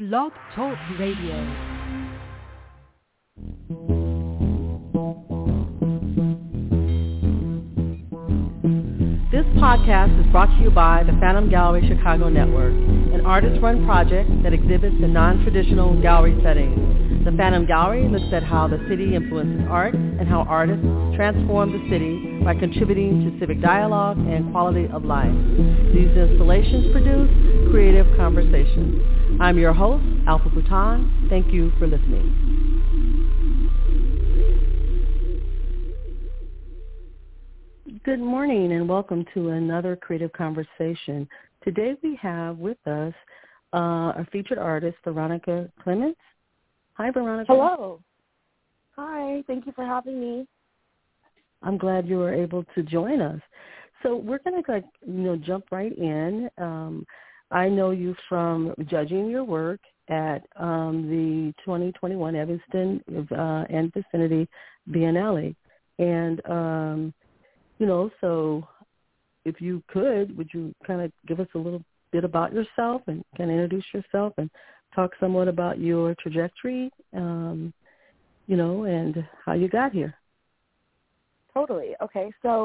Blog Talk Radio. This podcast is brought to you by the Phantom Gallery Chicago Network, an artist-run project that exhibits in non-traditional gallery settings. The Phantom Gallery looks at how the city influences art and how artists transform the city by contributing to civic dialogue and quality of life. These installations produce creative conversations. I'm your host, Alpha Bhutan. Thank you for listening. Good morning and welcome to another creative conversation. Today we have with us a featured artist, Veronica Clements. Hi, Veronica. Hello. Hi. Thank you for having me. I'm glad you were able to join us. So we're going to jump right in. I know you from judging your work at the 2021 Evanston and Vicinity Biennale. And so if you would you kind of give us a little bit about yourself and kind of introduce yourself and talk somewhat about your trajectory, and how you got here? Totally. Okay. So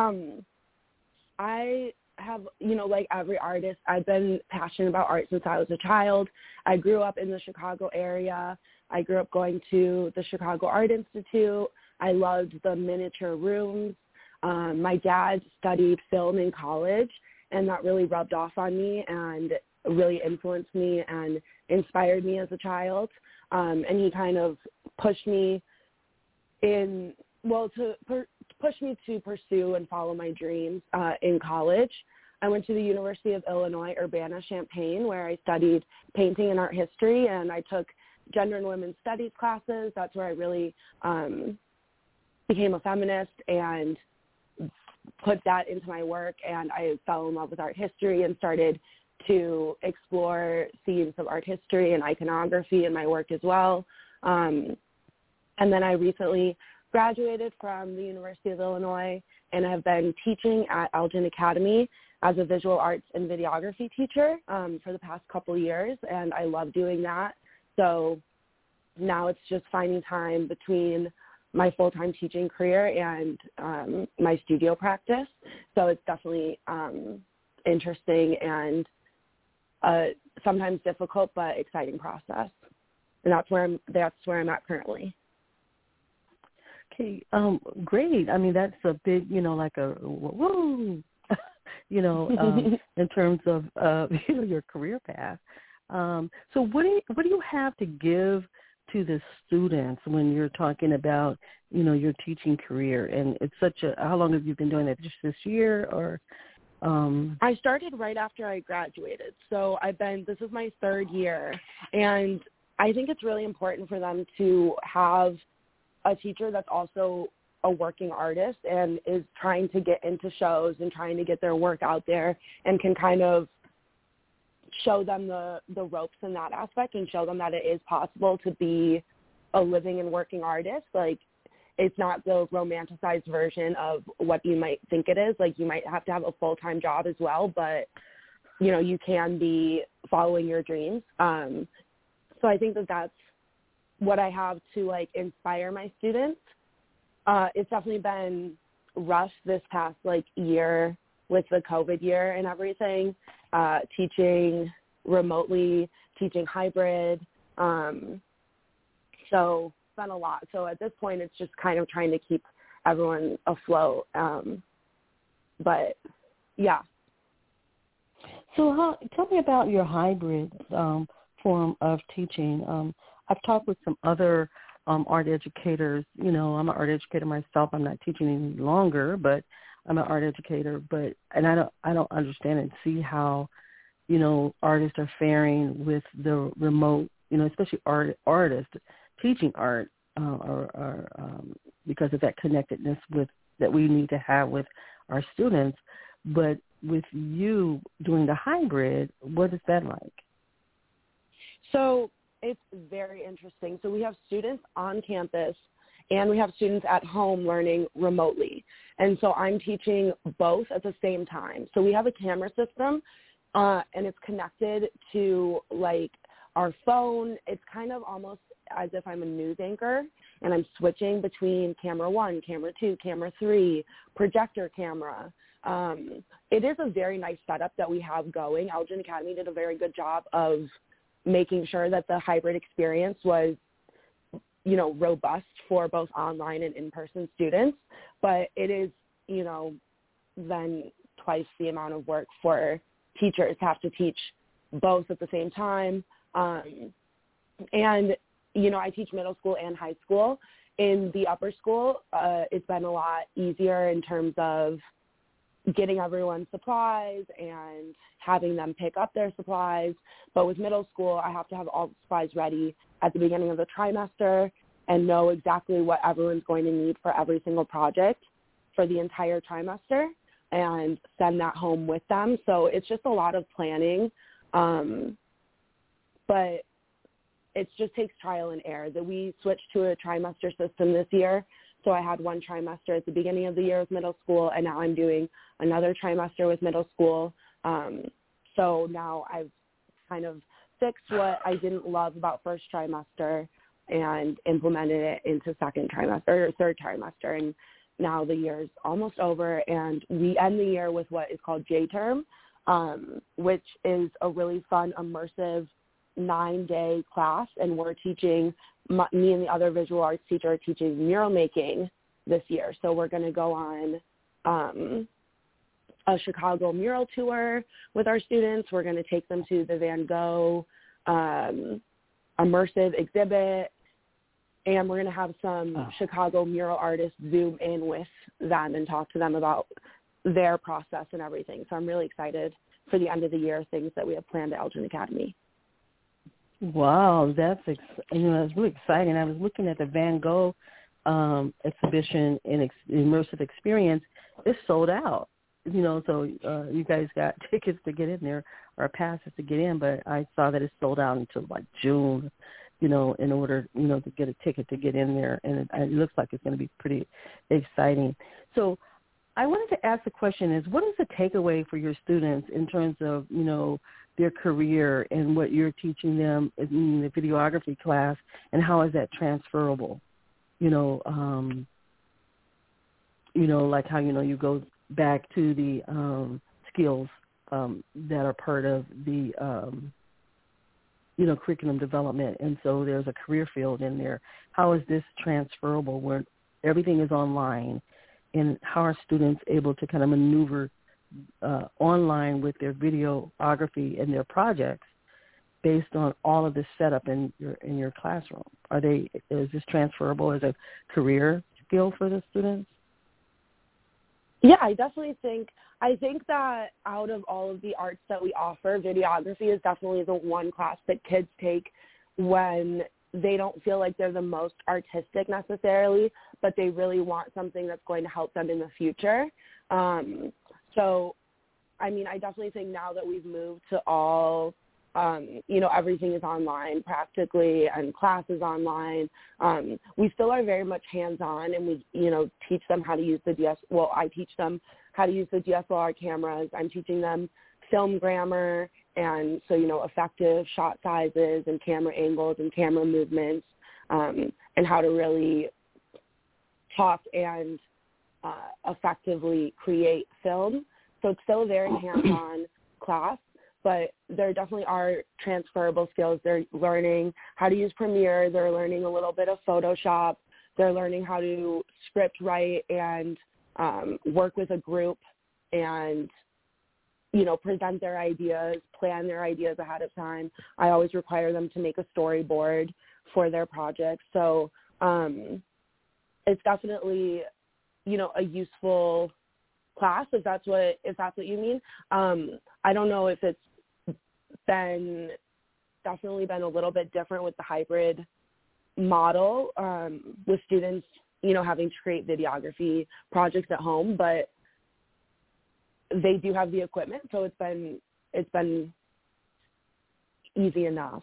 I have, like every artist, I've been passionate about art since I was a child. I grew up in the Chicago area. I grew up going to the Chicago Art Institute. I loved the miniature rooms. My dad studied film in college, and that really rubbed off on me and really influenced me and inspired me as a child. And he kind of pushed me push me to pursue and follow my dreams in college. I went to the University of Illinois, Urbana-Champaign, where I studied painting and art history, and I took gender and women's studies classes. That's where I really became a feminist and put that into my work, and I fell in love with art history and started to explore themes of art history and iconography in my work as well. And then I recently graduated from the University of Illinois and have been teaching at Elgin Academy as a visual arts and videography teacher for the past couple years, and I love doing that. So now it's just finding time between my full-time teaching career and my studio practice. So it's definitely interesting and sometimes difficult but exciting process. And that's where I'm at currently. Okay, great. I mean, that's a big, like a woo, in terms of your career path. So what do you have to give to the students when you're talking about, your teaching career? And it's how long have you been doing that? Just this year or? I started right after I graduated. So this is my third year. And I think it's really important for them to have a teacher that's also a working artist and is trying to get into shows and trying to get their work out there and can kind of show them the ropes in that aspect and show them that it is possible to be a living and working artist. Like, it's not the romanticized version of what you might think it is. Like, you might have to have a full-time job as well, but, you can be following your dreams. So I think that's what I have to, inspire my students. It's definitely been rough this past, year with the COVID year and everything, teaching remotely, teaching hybrid. So it's been a lot. So at this point, it's just kind of trying to keep everyone afloat. But, yeah. So tell me about your hybrid form of teaching. I've talked with some other art educators. I'm an art educator myself. I'm not teaching any longer, but I'm an art educator. And I don't understand and see how, artists are faring with the remote, especially artists teaching art, because of that connectedness that we need to have with our students. But with you doing the hybrid, what is that like? So it's very interesting. So we have students on campus and we have students at home learning remotely. And so I'm teaching both at the same time. So we have a camera system and it's connected to like our phone. It's kind of almost as if I'm a news anchor and I'm switching between camera 1, camera 2, camera 3, projector camera. It is a very nice setup that we have going. Elgin Academy did a very good job of making sure that the hybrid experience was, you know, robust for both online and in-person students. But it is, you know, then twice the amount of work for teachers to have to teach both at the same time. And, you know, I teach middle school and high school. In the upper school, it's been a lot easier in terms of getting everyone supplies and having them pick up their supplies. But with middle school, I have to have all the supplies ready at the beginning of the trimester and know exactly what everyone's going to need for every single project for the entire trimester and send that home with them. So it's just a lot of planning. But it just takes trial and error. That we switched to a trimester system this year. So I had one trimester at the beginning of the year with middle school, and now I'm doing another trimester with middle school. So now I've kind of fixed what I didn't love about first trimester and implemented it into second trimester or third trimester. And now the year's almost over, and we end the year with what is called J-term, which is a really fun, immersive 9-day class, and we're teaching, me and the other visual arts teacher are teaching mural making this year. So we're going to go on a Chicago mural tour with our students. We're going to take them to the Van Gogh immersive exhibit, and we're going to have some Chicago mural artists Zoom in with them and talk to them about their process and everything. So I'm really excited for the end of the year things that we have planned at Elgin Academy. Wow, that's it's really exciting. I was looking at the Van Gogh exhibition and immersive experience. It's sold out, you know. So you guys got tickets to get in there or passes to get in, but I saw that it's sold out until like June, you know, in order, you know, to get a ticket to get in there, and it looks like it's going to be pretty exciting. So I wanted to ask the question is, what is the takeaway for your students in terms of, you know, their career and what you're teaching them in the videography class, and how is that transferable? You know, like how, you know, you go back to the skills that are part of the, you know, curriculum development. And so there's a career field in there. How is this transferable where everything is online, and how are students able to kind of maneuver online with their videography and their projects based on all of this setup in your classroom? Is this transferable as a career skill for the students? Yeah, I think that out of all of the arts that we offer, videography is definitely the one class that kids take when they don't feel like they're the most artistic necessarily, but they really want something that's going to help them in the future. So, I mean, I definitely think now that we've moved to all, you know, everything is online practically and class is online, we still are very much hands-on, and we, you know, teach them how to use I teach them how to use the DSLR cameras. I'm teaching them film grammar, and so, you know, effective shot sizes and camera angles and camera movements, and how to really talk and effectively create film. So it's still a very hands-on class, but there definitely are transferable skills. They're learning how to use Premiere. They're learning a little bit of Photoshop. They're learning how to script write and work with a group and, you know, present their ideas, plan their ideas ahead of time. I always require them to make a storyboard for their projects. So it's definitely, you know, a useful class, if that's what you mean. I don't know if it's definitely been a little bit different with the hybrid model, with students, you know, having to create videography projects at home, but they do have the equipment, so it's been easy enough.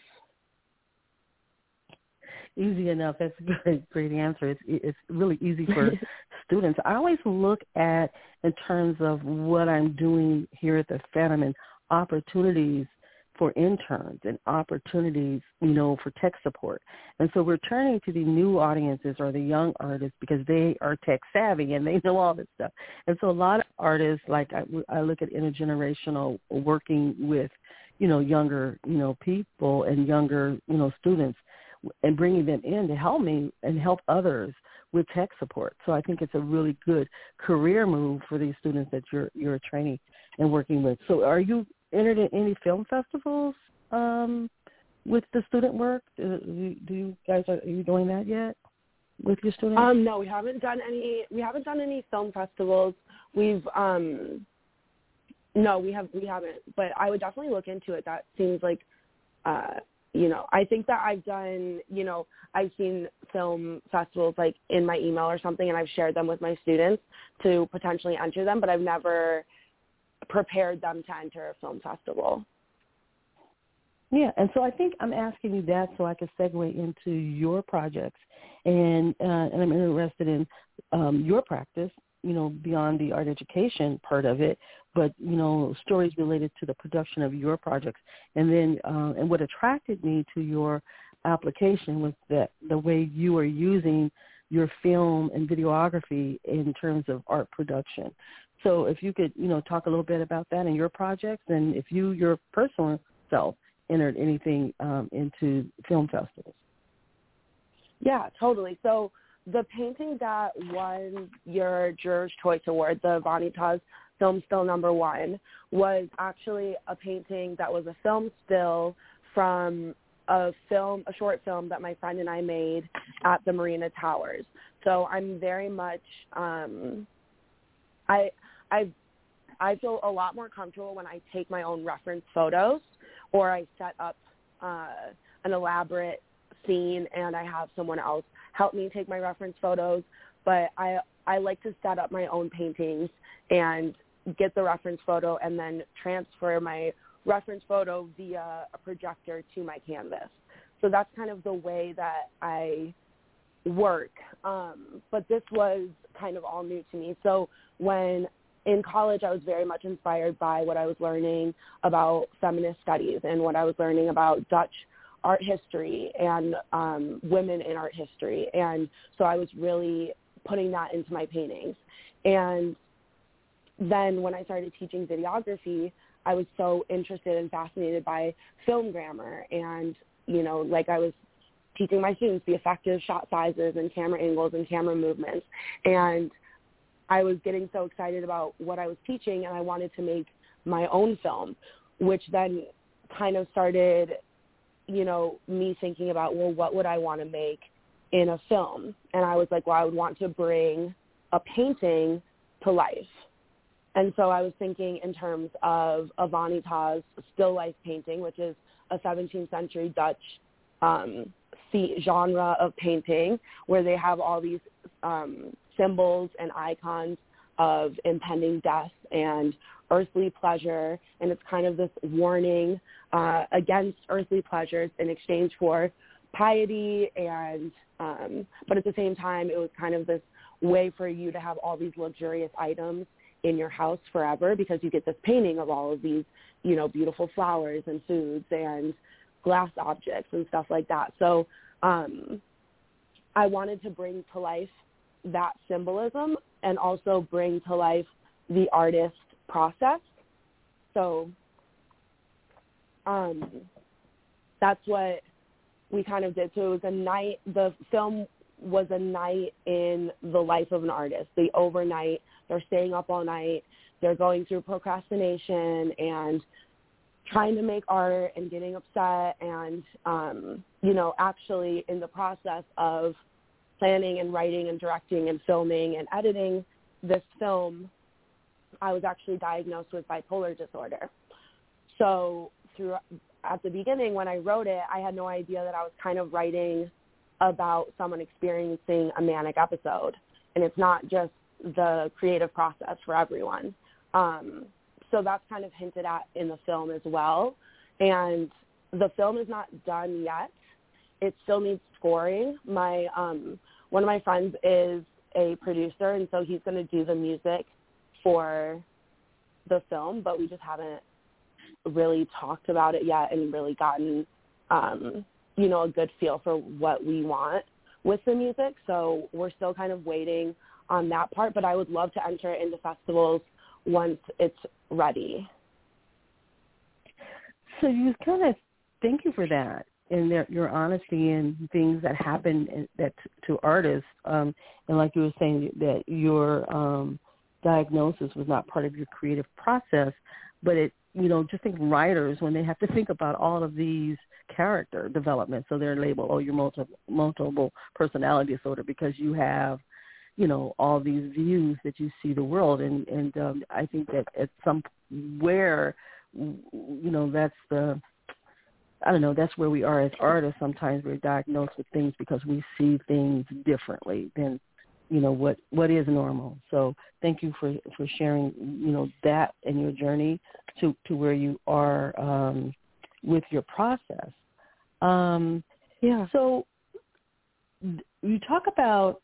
Easy enough. That's a great answer. It's really easy for students. I always look at, in terms of what I'm doing here at the Fetterman, opportunities for interns and opportunities, for tech support. And so we're turning to the new audiences or the young artists because they are tech savvy and they know all this stuff. And so a lot of artists, like I look at intergenerational working with, younger, people and younger, students and bringing them in to help me and help others with tech support. So I think it's a really good career move for these students that you're training and working with. So are you entered in any film festivals with the student work? Do you guys are you doing that yet with your students? No, we haven't done any. We haven't done any film festivals. We haven't. But I would definitely look into it. That seems like, I think that I've done. I've seen film festivals like in my email or something, and I've shared them with my students to potentially enter them. But I've never prepared them to enter a film festival. Yeah, and so I think I'm asking you that so I can segue into your projects, and I'm interested in your practice, beyond the art education part of it, but, stories related to the production of your projects. And then and what attracted me to your application was that the way you are using your film and videography in terms of art production. So if you could, talk a little bit about that and your projects, and if your personal self entered anything into film festivals. Yeah, totally. So the painting that won your Juror's Choice Award, the Vanitas Film Still #1, was actually a painting that was a film still from a short film that my friend and I made at the Marina Towers. So I'm very much I feel a lot more comfortable when I take my own reference photos or I set up an elaborate scene and I have someone else help me take my reference photos. But I like to set up my own paintings and get the reference photo and then transfer my reference photo via a projector to my canvas. So that's kind of the way that I work. But this was kind of all new to me. So when in college, I was very much inspired by what I was learning about feminist studies and what I was learning about Dutch art history and women in art history. And so I was really putting that into my paintings. And then when I started teaching videography, I was so interested and fascinated by film grammar. And, like I was teaching my students the effective shot sizes and camera angles and camera movements. And I was getting so excited about what I was teaching, and I wanted to make my own film, which then kind of started, me thinking about, well, what would I want to make in a film? And I was like, well, I would want to bring a painting to life. And so I was thinking in terms of a Vanitas still life painting, which is a 17th century Dutch genre of painting where they have all these symbols and icons of impending death and earthly pleasure, and it's kind of this warning against earthly pleasures in exchange for piety, and but at the same time it was kind of this way for you to have all these luxurious items in your house forever, because you get this painting of all of these, beautiful flowers and foods and glass objects and stuff like that. So I wanted to bring to life that symbolism and also bring to life the artist process. So that's what we kind of did. So it was a night, the film was a night in the life of an artist. The overnight, they're staying up all night, they're going through procrastination and trying to make art and getting upset and, actually in the process of planning and writing and directing and filming and editing this film, I was actually diagnosed with bipolar disorder. So at the beginning when I wrote it, I had no idea that I was kind of writing about someone experiencing a manic episode. And it's not just the creative process for everyone. So that's kind of hinted at in the film as well. And the film is not done yet. It still needs scoring. My one of my friends is a producer, and so he's going to do the music for the film, but we just haven't really talked about it yet and really gotten, a good feel for what we want with the music. So we're still kind of waiting on that part, but I would love to enter it into festivals once it's ready. So you kind of, thank you for that and your honesty and things that happen that to artists. And like you were saying, that your diagnosis was not part of your creative process, but it, just think writers, when they have to think about all of these character development, so they're labeled, your multiple personality disorder, because you have, all these views that you see the world. And I think that at somewhere, that's that's where we are as artists. Sometimes we're diagnosed with things because we see things differently than, what is normal. So thank you for sharing, that and your journey to where you are with your process. So you talk about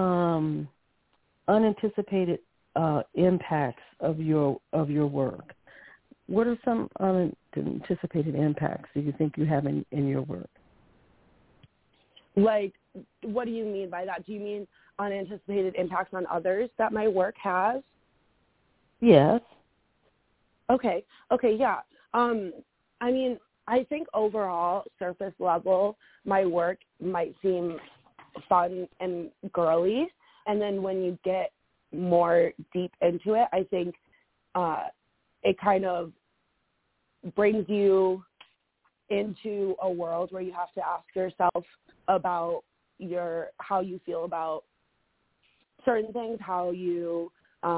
unanticipated impacts of your work. What are some unanticipated impacts do you think you have in your work? Like, what do you mean by that? Do you mean unanticipated impacts on others that my work has? Yes. Okay, yeah. I think overall, surface level, my work might seem fun and girly. And then when you get more deep into it, I think it kind of brings you into a world where you have to ask yourself about how you feel about certain things, how you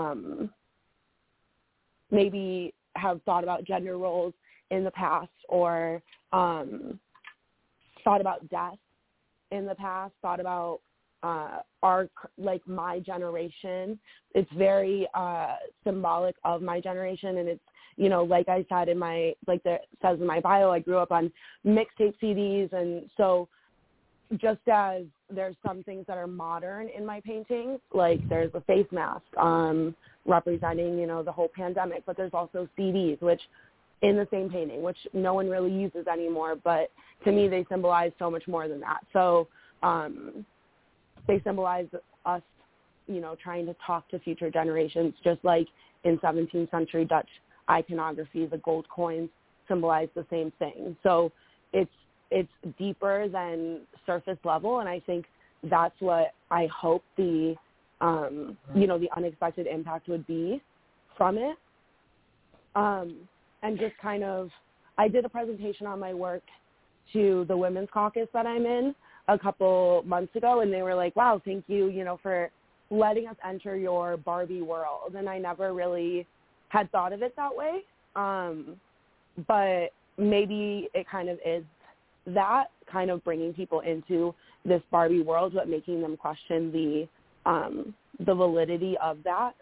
maybe have thought about gender roles in the past, or thought about death in the past, thought about my generation. It's very symbolic of my generation, and it's, like I said it says in my bio, I grew up on mixtape CDs, and so just as there's some things that are modern in my paintings, like there's a face mask representing, the whole pandemic, but there's also CDs, which in the same painting, which no one really uses anymore, but to me they symbolize so much more than that. So they symbolize us, trying to talk to future generations, just like in 17th century Dutch iconography, the gold coins symbolize the same thing. So it's deeper than surface level, and I think that's what I hope the the unexpected impact would be from it. And just kind of, I did a presentation on my work to the Women's Caucus that I'm in a couple months ago, and they were like, wow, thank you, for letting us enter your Barbie world. And I never really had thought of it that way. But maybe it kind of is that, kind of bringing people into this Barbie world, but making them question the validity of that.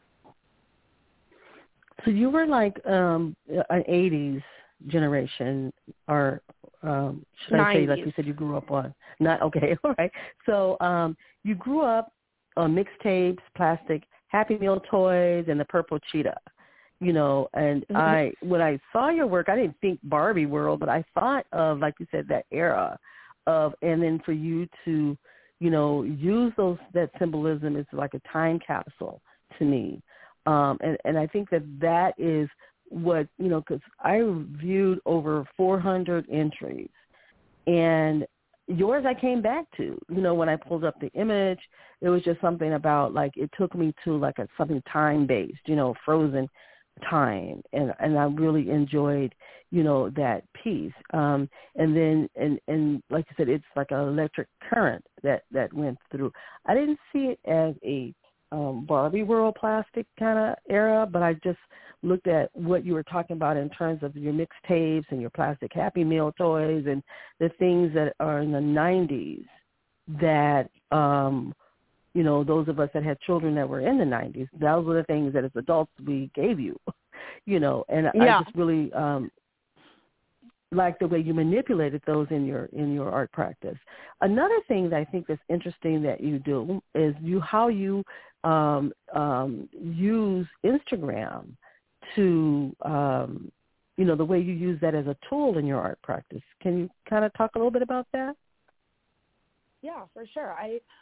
So you were like an 80s generation, or should I say, like you said, you grew up on? Not okay, all right. So you grew up on mixtapes, plastic Happy Meal toys, and the Purple Cheetah. And when I saw your work, I didn't think Barbie world, but I thought of, like you said, that era of, and then for you to, use that symbolism is like a time capsule to me. And I think that is what, because I viewed over 400 entries, and yours I came back to, when I pulled up the image, it was just something about, like, it took me to like something time-based, frozen time. And I really enjoyed, that piece. And then, and like I said, it's like an electric current that went through. I didn't see it as a Barbie world plastic kind of era, but I just looked at what you were talking about in terms of your mixtapes and your plastic Happy Meal toys and the things that are in the 90s that, those of us that had children that were in the 90s, those were the things that as adults we gave you, and I just really like the way you manipulated those in your art practice. Another thing that I think that's interesting that you do is how you use Instagram to the way you use that as a tool in your art practice. Can you kind of talk a little bit about that? Yeah, for sure.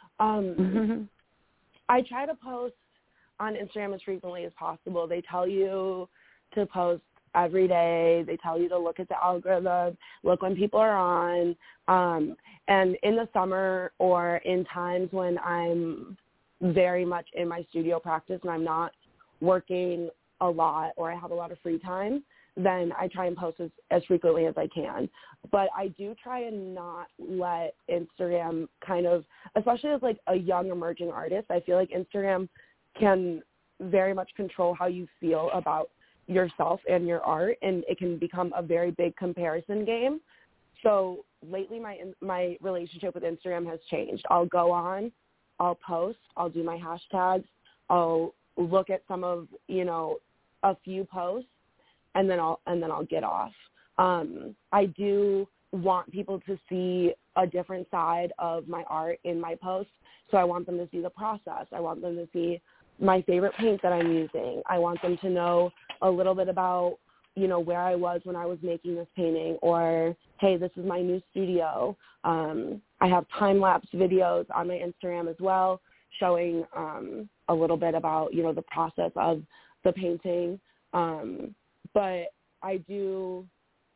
I try to post on Instagram as frequently as possible. They tell you to post every day. They tell you to look at the algorithm, look when people are on. And in the summer or in times when I'm very much in my studio practice and I'm not working a lot or I have a lot of free time, then I try and post as frequently as I can. But I do try and not let Instagram kind of, especially as like a young emerging artist, I feel like Instagram can very much control how you feel about yourself and your art, and it can become a very big comparison game. So lately my relationship with Instagram has changed. I'll go on, I'll post, I'll do my hashtags, I'll look at some of, a few posts, and then I'll get off. I do want people to see a different side of my art in my posts. So I want them to see the process. I want them to see my favorite paint that I'm using. I want them to know a little bit about, where I was when I was making this painting, or, hey, this is my new studio. I have time-lapse videos on my Instagram as well, showing a little bit about, the process of the painting. But I do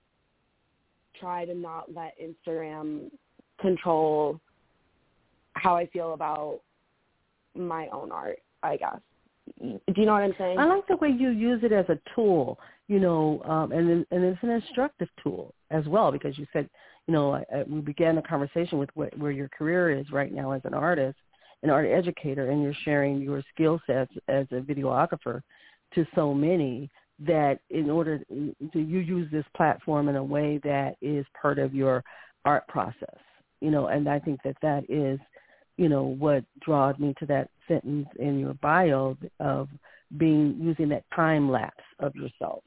try to not let Instagram control how I feel about my own art, I guess. Do you know what I'm saying? I like the way you use it as a tool, and it's an instructive tool as well, because you said, we began the conversation with where your career is right now as an artist, an art educator, and you're sharing your skill sets as a videographer to so many, that in order to you use this platform in a way that is part of your art process, and I think that is, what draws me to that sentence in your bio of using that time lapse of yourself,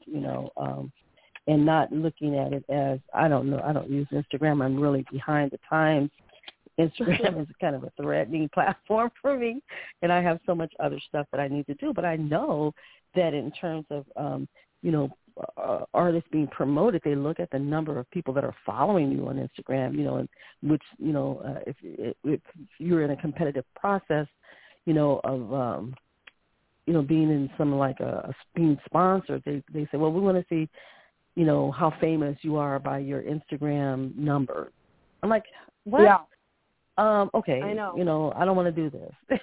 and not looking at it as, I don't use Instagram, I'm really behind the times. Instagram is kind of a threatening platform for me, and I have so much other stuff that I need to do. But I know that in terms of, artists being promoted, they look at the number of people that are following you on Instagram, and which, if you're in a competitive process, of, being in some like being sponsored, they say, well, we want to see, how famous you are by your Instagram number. I'm like, what? Yeah. Okay. I know. I don't want to do this.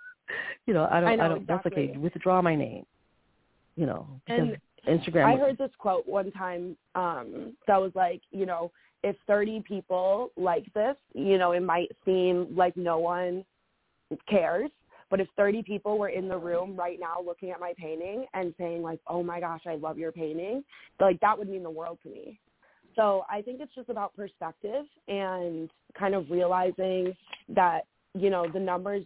I don't, exactly. That's okay. Withdraw my name, because and Instagram. I heard this quote one time that was like, if 30 people like this, it might seem like no one cares. But if 30 people were in the room right now looking at my painting and saying like, oh my gosh, I love your painting, like that would mean the world to me. So I think it's just about perspective and kind of realizing that, the numbers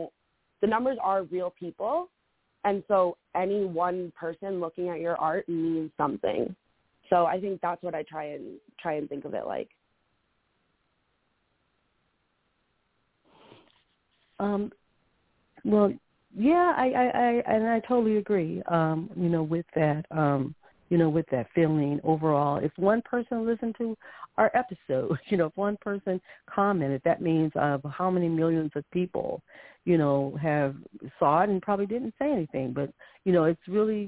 are real people. And so any one person looking at your art means something. So I think that's what I try and think of it like. Well, yeah, I totally agree. With that, with that feeling overall. If one person listened to our episode, if one person commented, that means how many millions of people, have saw it and probably didn't say anything. But it's really,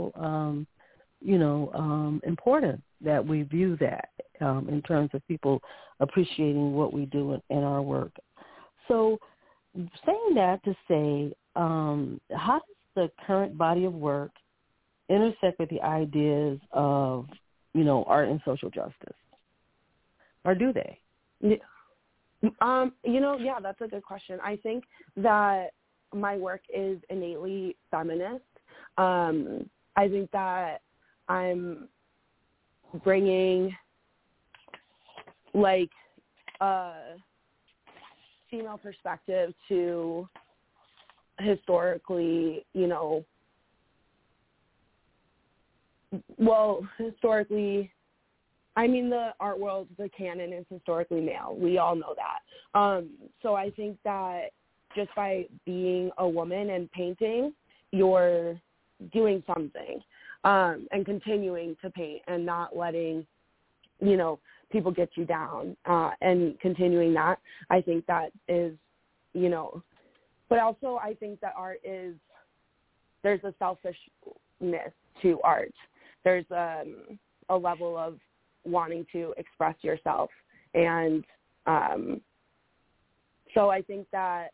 important that we view that in terms of people appreciating what we do in our work. So, saying that to say, how does the current body of work intersect with the ideas of, art and social justice? Or do they? Yeah, that's a good question. I think that my work is innately feminist. I think that I'm bringing, like, female perspective to historically, the art world, the canon is historically male. We all know that. So I think that just by being a woman and painting, you're doing something. and continuing to paint and not letting, people get you down, and continuing that. I think that is, but also I think that there's a selfishness to art. There's a level of wanting to express yourself. And so I think that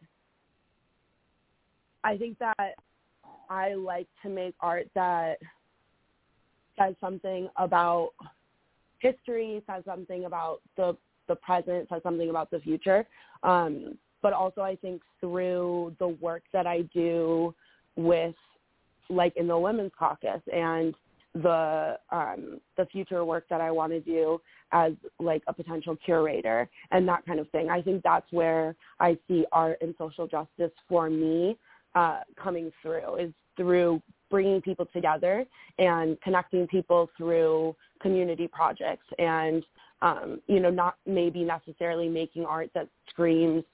I like to make art that says something about history, says something about the present, says something about the future. But also I think through the work that I do with, like, in the Women's Caucus and the future work that I want to do as, like, a potential curator and that kind of thing. I think that's where I see art and social justice for me coming through, is through bringing people together and connecting people through community projects and, not maybe necessarily making art that screams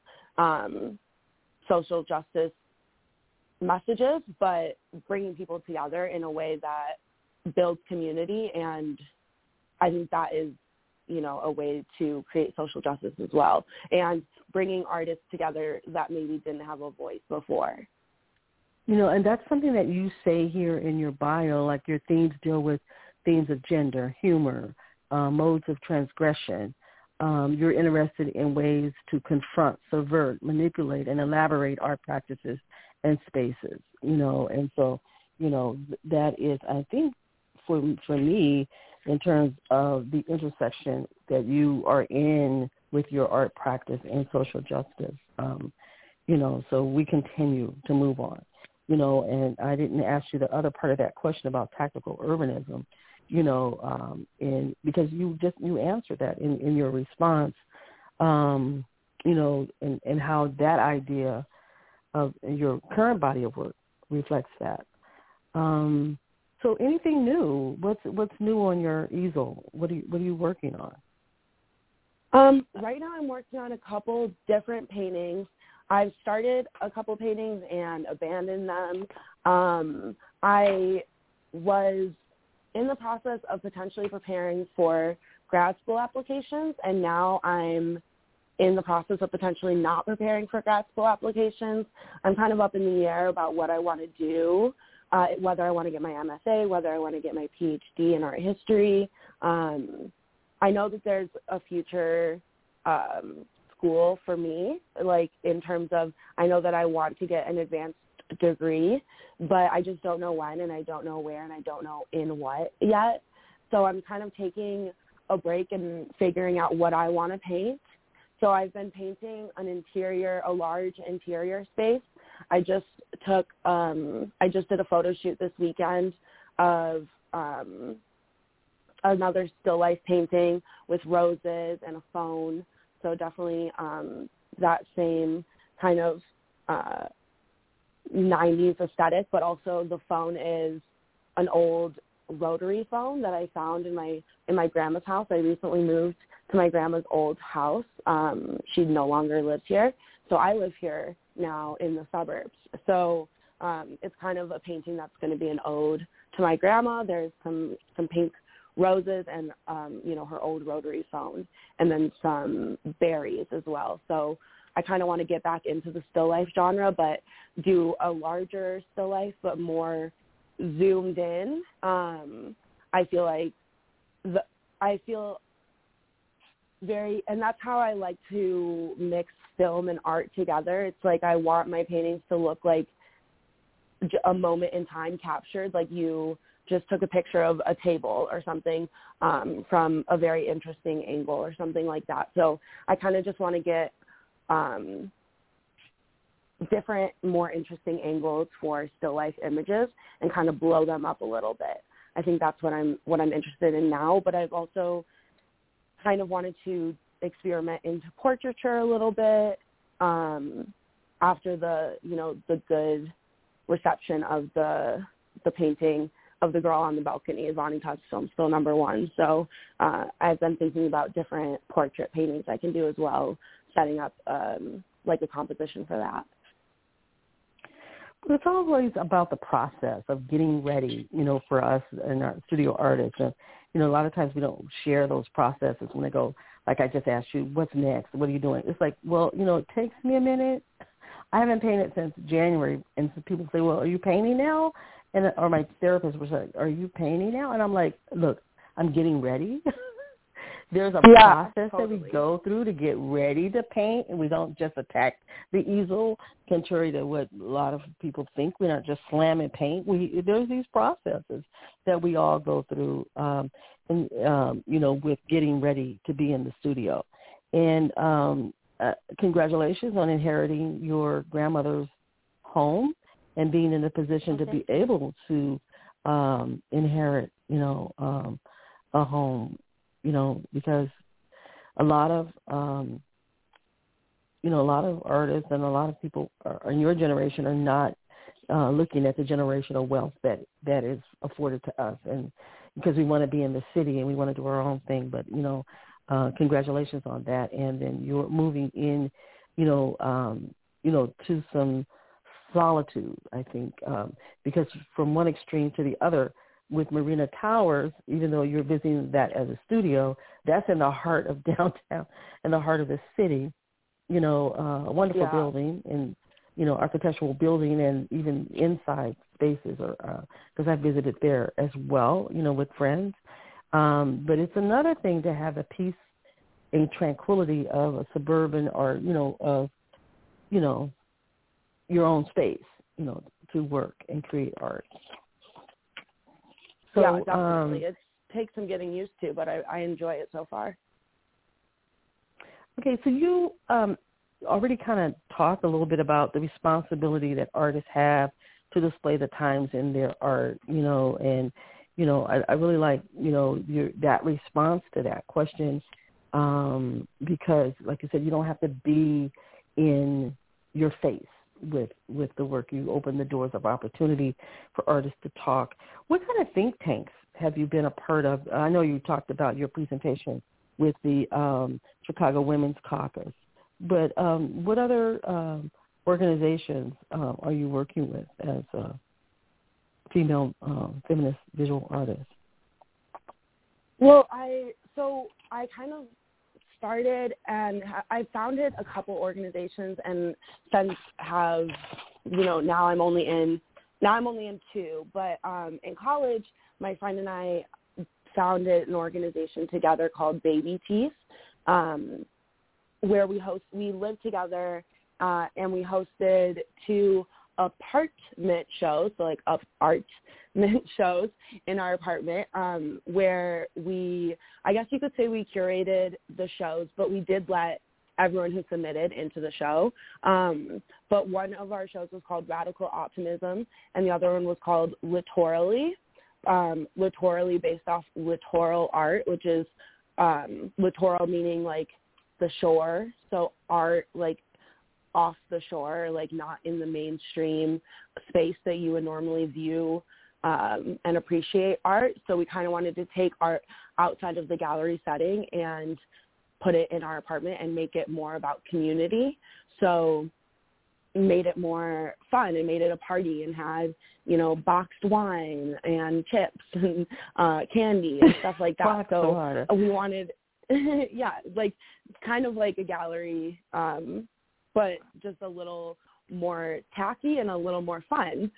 social justice messages, but bringing people together in a way that builds community. And I think that is, a way to create social justice as well, and bringing artists together that maybe didn't have a voice before. And that's something that you say here in your bio, like your themes deal with themes of gender, humor, modes of transgression. You're interested in ways to confront, subvert, manipulate, and elaborate art practices and spaces, and so, that is, I think, for me, in terms of the intersection that you are in with your art practice and social justice, so we continue to move on, and I didn't ask you the other part of that question about tactical urbanism, because you answered that in your response, and how that idea of your current body of work reflects that. So anything new? What's new on your easel? What are you working on? Right now I'm working on a couple different paintings. I've started a couple paintings and abandoned them. I was in the process of potentially preparing for grad school applications, and now I'm in the process of potentially not preparing for grad school applications. I'm kind of up in the air about what I want to do, whether I want to get my MFA, whether I want to get my PhD in art history. I know that there's a future school for me, like in terms of, I know that I want to get an advanced degree, but I just don't know when, and I don't know where, and I don't know in what yet. So I'm kind of taking a break and figuring out what I want to paint. So I've been painting a large interior space. I just did a photo shoot this weekend of another still life painting with roses and a phone. So definitely that same kind of 90s aesthetic, but also the phone is an old rotary phone that I found in my grandma's house. I recently moved to my grandma's old house. She no longer lives here, so I live here now in the suburbs. So it's kind of a painting that's going to be an ode to my grandma. There's some pink roses and her old rotary phone, and then some berries as well. So I kind of want to get back into the still life genre, but do a larger still life, but more zoomed in. I feel very, and that's how I like to mix film and art together. It's like I want my paintings to look like a moment in time captured, like you just took a picture of a table or something from a very interesting angle or something like that. So I kind of just want to get different, more interesting angles for still life images and kind of blow them up a little bit. I think that's what I'm interested in now, but I've also kind of wanted to experiment into portraiture a little bit after the good reception of the painting of the girl on the balcony, Vonnie Todd's film, still #1. So I've been thinking about different portrait paintings I can do as well, setting up like a composition for that. It's always about the process of getting ready, for us and our studio artists. And, a lot of times we don't share those processes when they go, like I just asked you, what's next? What are you doing? It's like, well, it takes me a minute. I haven't painted since January. And so people say, well, are you painting now? Or my therapist was like, are you painting now? And I'm like, look, I'm getting ready. There's a process that we go through to get ready to paint, and we don't just attack the easel, contrary to what a lot of people think. We're not just slamming paint. There's these processes that we all go through, with getting ready to be in the studio. And congratulations on inheriting your grandmother's home and being in a position to be able to inherit, a home. Because a lot of artists and a lot of people in your generation are not looking at the generational wealth that is afforded to us, and because we want to be in the city and we want to do our own thing. But congratulations on that, and then you're moving in, to some solitude, I think, because from one extreme to the other. With Marina Towers, even though you're visiting that as a studio, that's in the heart of downtown, in the heart of the city, a wonderful building and, architectural building and even inside spaces, because I visited there as well, with friends. But it's another thing to have a peace and tranquility of a suburban or, of, your own space, to work and create art. So, yeah, definitely. It takes some getting used to, but I enjoy it so far. Okay, so you already kind of talked a little bit about the responsibility that artists have to display the times in their art, and, I really like, that response to that question, because, like you said, you don't have to be in your face with the work. You open the doors of opportunity for artists to talk. What kind of think tanks have you been a part of? I know you talked about your presentation with the Chicago Women's Caucus, but what other organizations are you working with as a female feminist visual artist? Well, I kind of started and I founded a couple organizations, and since have, now I'm only in two, but in college, my friend and I founded an organization together called Baby Teeth, where we lived together, and we hosted 2 apartment shows, so like apartment shows in our apartment, where I guess you could say we curated the shows, but we did let everyone who submitted into the show. But one of our shows was called Radical Optimism, and the other one was called Littorally. Littorally based off littoral art, which is littoral meaning like the shore, so art like off the shore, like not in the mainstream space that you would normally view and appreciate art. So we kind of wanted to take art outside of the gallery setting and put it in our apartment and make it more about community. So made it more fun and made it a party and had, boxed wine and chips and candy and stuff like that. So we wanted, like kind of like a gallery, but just a little more tacky and a little more fun.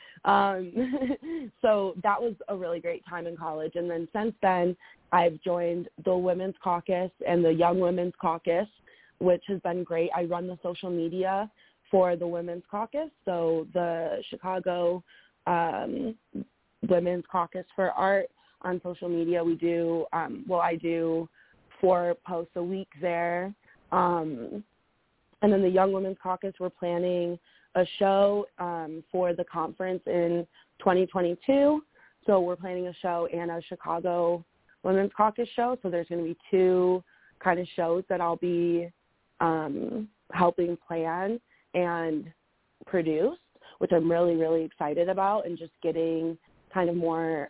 So that was a really great time in college. And then since then, I've joined the Women's Caucus and the Young Women's Caucus, which has been great. I run the social media for the Women's Caucus. So the Chicago Women's Caucus for Art on social media, we do, I do 4 posts a week there. And then the Young Women's Caucus, we're planning a show for the conference in 2022. So we're planning a show and a Chicago Women's Caucus show. So there's going to be 2 kind of shows that I'll be helping plan and produce, which I'm really, really excited about, and just getting kind of more,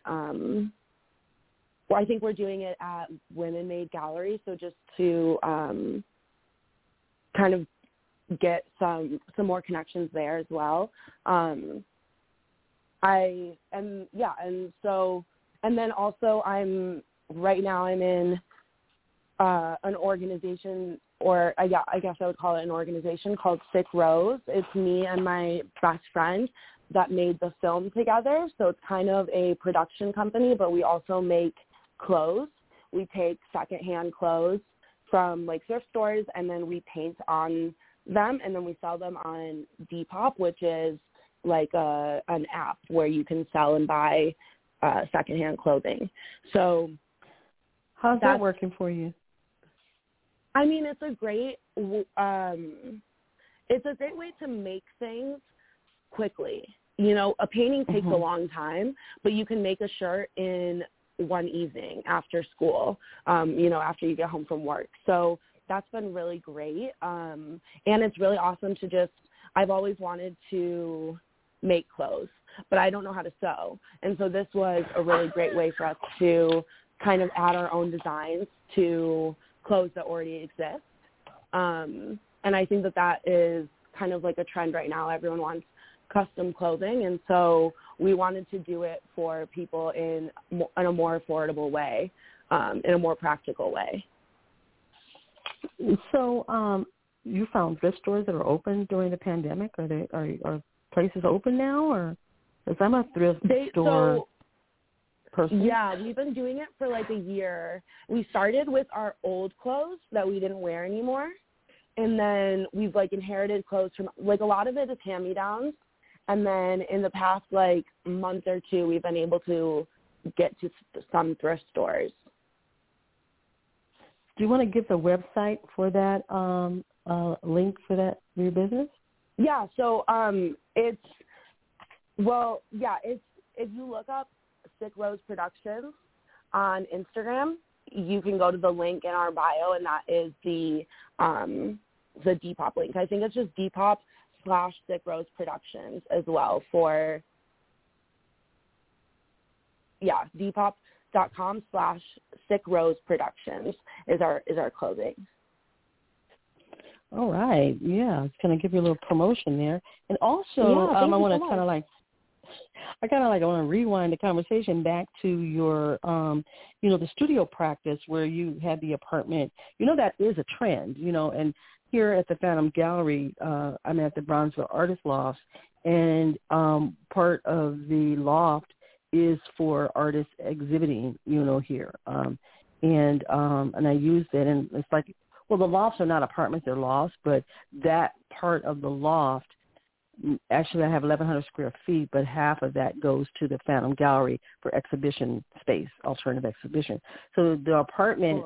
I think we're doing it at Women Made Gallery, so just to kind of get some more connections there as well. And then also I'm in an organization, or I guess I would call it an organization called Sick Rose. It's me and my best friend that made the film together. So it's kind of a production company, but we also make clothes. We take secondhand clothes from like thrift stores, and then we paint on them, and then we sell them on Depop, which is like an app where you can sell and buy secondhand clothing. So how's that working for you? I mean, it's a great way to make things quickly. You know, a painting takes a long time, but you can make a shirt in one evening after school, after you get home from work. So that's been really great. And it's really awesome to I've always wanted to make clothes, but I don't know how to sew. And so this was a really great way for us to kind of add our own designs to clothes that already exist. And I think that is kind of like a trend right now. Everyone wants custom clothing, and so we wanted to do it for people in a more affordable way, in a more practical way. So you found thrift stores that are open during the pandemic? Are places open now, or because I'm a thrift store person? Yeah, we've been doing it for like a year. We started with our old clothes that we didn't wear anymore, and then we've like inherited clothes from like a lot of it is hand-me-downs. And then in the past, like, month or two, we've been able to get to some thrift stores. Do you want to give the website for that link for your business? Yeah, so if you look up Sick Rose Productions on Instagram, you can go to the link in our bio, and that is the Depop link. I think it's just Depop/Sick Rose Productions as well for, Depop.com/Sick Rose Productions is our clothing. All right. Yeah. It's going to give you a little promotion there. And also, I want to kind of like, I want to rewind the conversation back to your, the studio practice where you had the apartment. That is a trend, and here at the Phantom Gallery, I'm at the Bronzeville Artist Loft, and part of the loft is for artists exhibiting, here. And I used it, and it's like, well, the lofts are not apartments, they're lofts, but that part of the loft, actually I have 1,100 square feet, but half of that goes to the Phantom Gallery for exhibition space, alternative exhibition. So the apartment,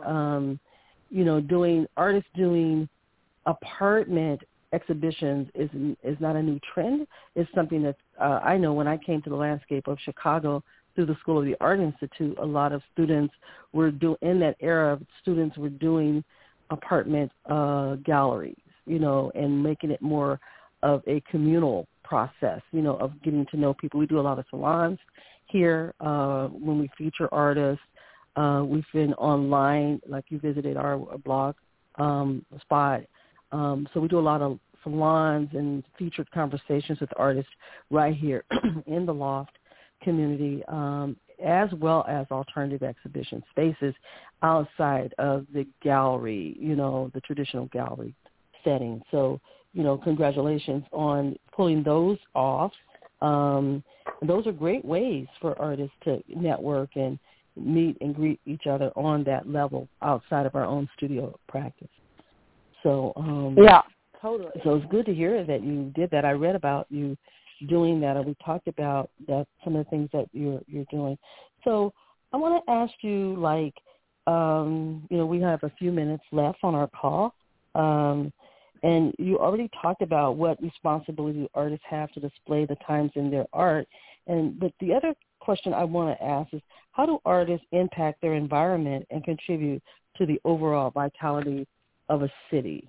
doing apartment exhibitions is not a new trend. It's something that I know when I came to the landscape of Chicago through the School of the Art Institute, a lot of students were in that era, students were doing apartment galleries, and making it more of a communal process, of getting to know people. We do a lot of salons here when we feature artists. We've been online, like you visited our blog spot. So we do a lot of salons and featured conversations with artists right here in the loft community, as well as alternative exhibition spaces outside of the gallery, the traditional gallery setting. So, congratulations on pulling those off. Those are great ways for artists to network and meet and greet each other on that level outside of our own studio practice. So yeah, totally. So it's good to hear that you did that. I read about you doing that, and we talked about that, some of the things that you're doing. So I want to ask you, like, we have a few minutes left on our call, and you already talked about what responsibility artists have to display the times in their art. But the other question I want to ask is, how do artists impact their environment and contribute to the overall vitality of a city?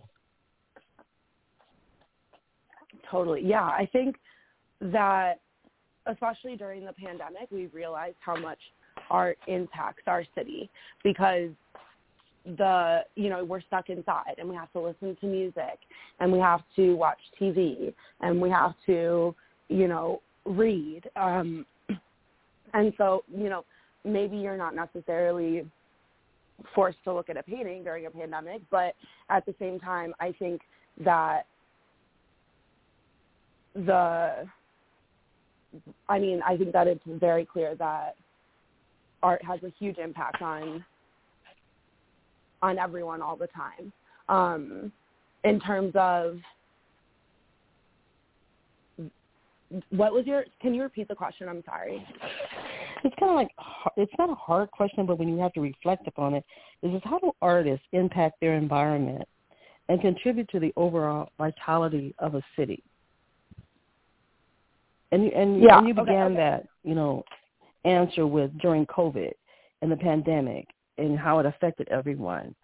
Totally. Yeah, I think that especially during the pandemic, we realized how much art impacts our city because we're stuck inside and we have to listen to music and we have to watch TV and we have to, read. And so, maybe you're not necessarily forced to look at a painting during a pandemic, but at the same time, I think that I think that it's very clear that art has a huge impact on everyone all the time. In terms of can you repeat the question? I'm sorry. It's kind of like, it's not a hard question, but when you have to reflect upon it, is how do artists impact their environment and contribute to the overall vitality of a city? And you began that, answer with during COVID and the pandemic and how it affected everyone.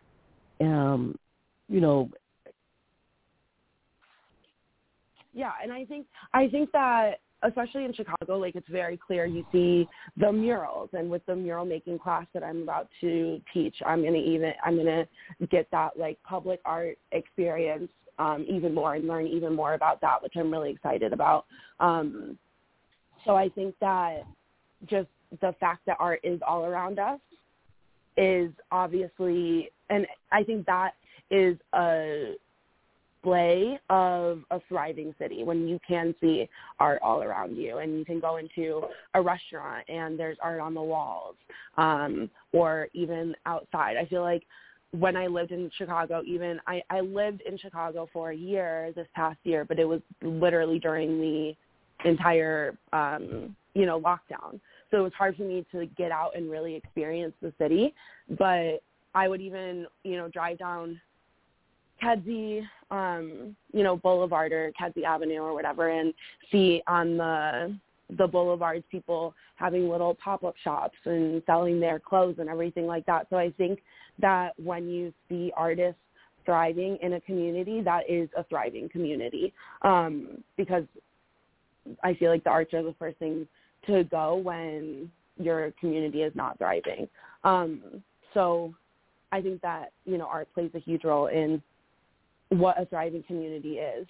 Yeah, and I think that especially in Chicago, like, it's very clear. You see the murals, and with the mural making class that I'm about to teach, I'm gonna get that like public art experience even more and learn even more about that, which I'm really excited about. So I think that just the fact that art is all around us is obviously, and I think that is a display of a thriving city when you can see art all around you, and you can go into a restaurant and there's art on the walls, or even outside. I feel like when I lived in Chicago, I lived in Chicago for a year this past year, but it was literally during the entire lockdown. So it was hard for me to get out and really experience the city. But I would even, drive down Kedzie, Boulevard or Kedzie Avenue or whatever, and see on the boulevards people having little pop-up shops and selling their clothes and everything like that. So I think that when you see artists thriving in a community, that is a thriving community, because I feel like the arts are the first thing to go when your community is not thriving. So I think that, art plays a huge role in what a thriving community is.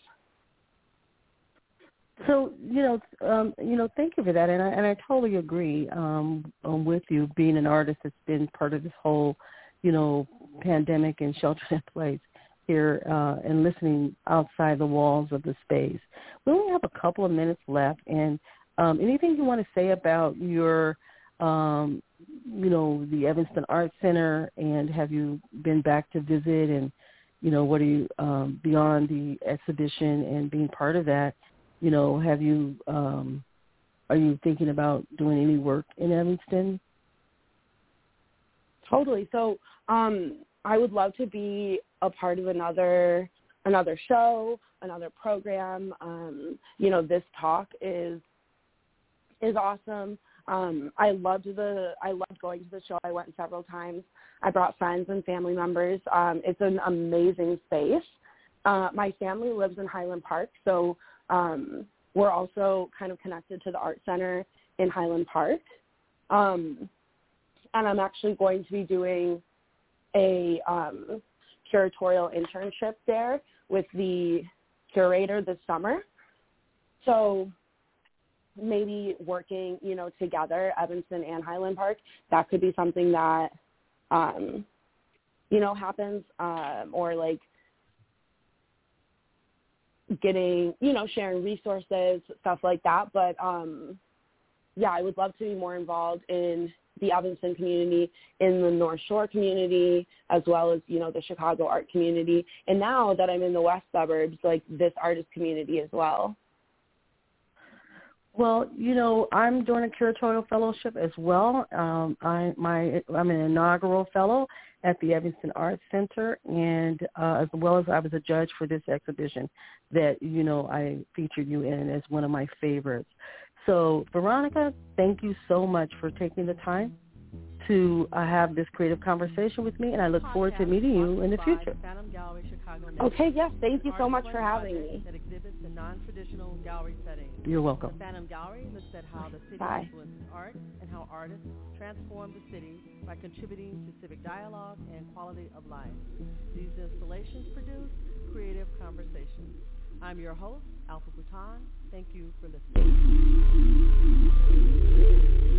So, thank you for that. And I totally agree with you. Being an artist that's been part of this whole, pandemic and shelter in place here, and listening outside the walls of the space. We only have a couple of minutes left, and anything you want to say about your, the Evanston Art Center, and have you been back to visit, and, what are you, beyond the exhibition and being part of that, have you, are you thinking about doing any work in Evanston? Totally. So I would love to be a part of another show, another program. This talk is awesome. I loved going to the show. I went several times. I brought friends and family members. It's an amazing space. My family lives in Highland Park, so we're also kind of connected to the Art Center in Highland Park. And I'm actually going to be doing a curatorial internship there with the curator this summer. So maybe working, together, Evanston and Highland Park, that could be something that, happens, or like getting, sharing resources, stuff like that. But, I would love to be more involved in the Evanston community, in the North Shore community, as well as, the Chicago art community. And now that I'm in the West Suburbs, like this artist community as well. Well, I'm doing a curatorial fellowship as well. I'm an inaugural fellow at the Evanston Arts Center, and as well as I was a judge for this exhibition that, I featured you in as one of my favorites. So, Veronica, thank you so much for taking the time to have this creative conversation with me, and I look forward to meeting you in the future. Okay, yes, thank you so much for having me. You're welcome. The Phantom Gallery looks at how the city Bye. influences art and how artists transform the city by contributing to civic dialogue and quality of life. These installations produce creative conversations. I'm your host, Alpha Bhutan. Thank you for listening.